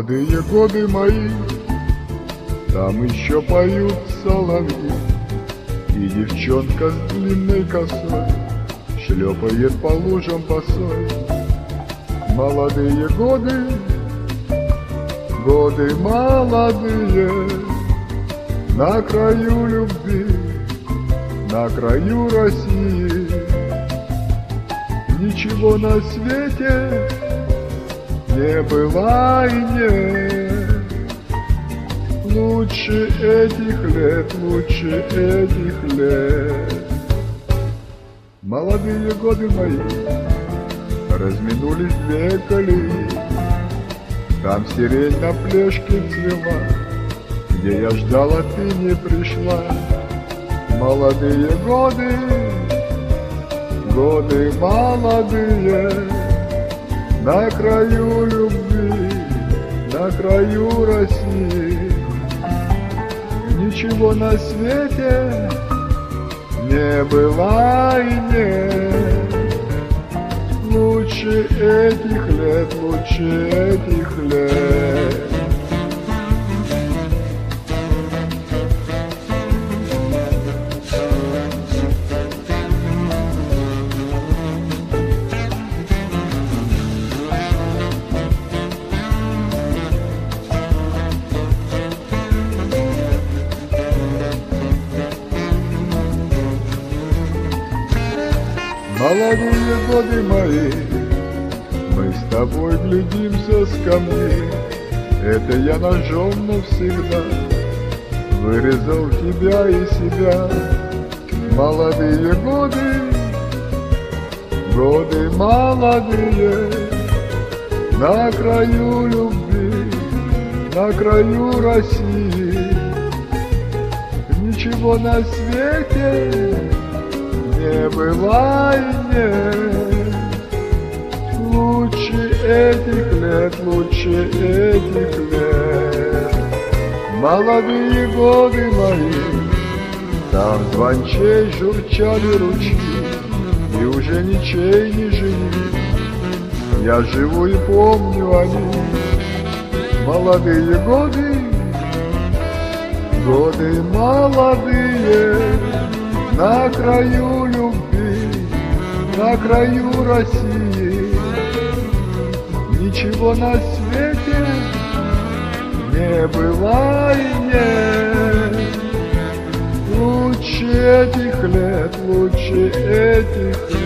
Молодые годы мои, там еще поют соловьи, и девчонка с длинной косой шлепает по лужам босой. Молодые годы, годы молодые, на краю любви, на краю России. Ничего на свете не было и нет лучше этих лет, лучше этих лет. Молодые годы мои, разминулись две колеи, там сирень на плешке цвела, где я ждал, а ты не пришла. Молодые годы, годы молодые, на краю любви, на краю России. Ничего на свете не было и нет лучше этих лет, лучше этих лет. Молодые годы мои, мы с тобой глядимся с камней. Это я ножом навсегда вырезал тебя и себя. Молодые годы, годы молодые, на краю любви, на краю России. Ничего на свете не было и нет лучше этих лет, лучше этих лет. Молодые годы мои, там звончей журчали ручьи, и уже ничей не жили. Я живу и помню они. Молодые годы, годы молодые, на краю любви, на краю России. Ничего на свете не было и нет лучше этих лет, лучше этих лет.